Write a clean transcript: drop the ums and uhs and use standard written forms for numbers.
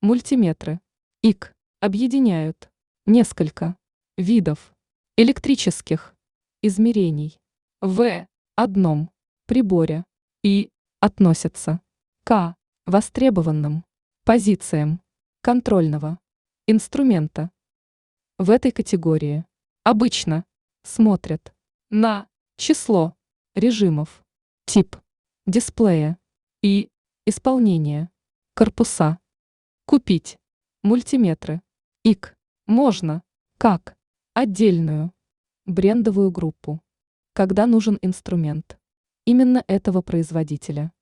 Мультиметры. ИК. Объединяют несколько видов электрических измерений в одном приборе и относятся к востребованным позициям контрольного инструмента. В этой категории обычно смотрят на число режимов, тип дисплея и исполнение корпуса. Купить мультиметры ИК можно как отдельную брендовую группу, когда нужен инструмент именно этого производителя.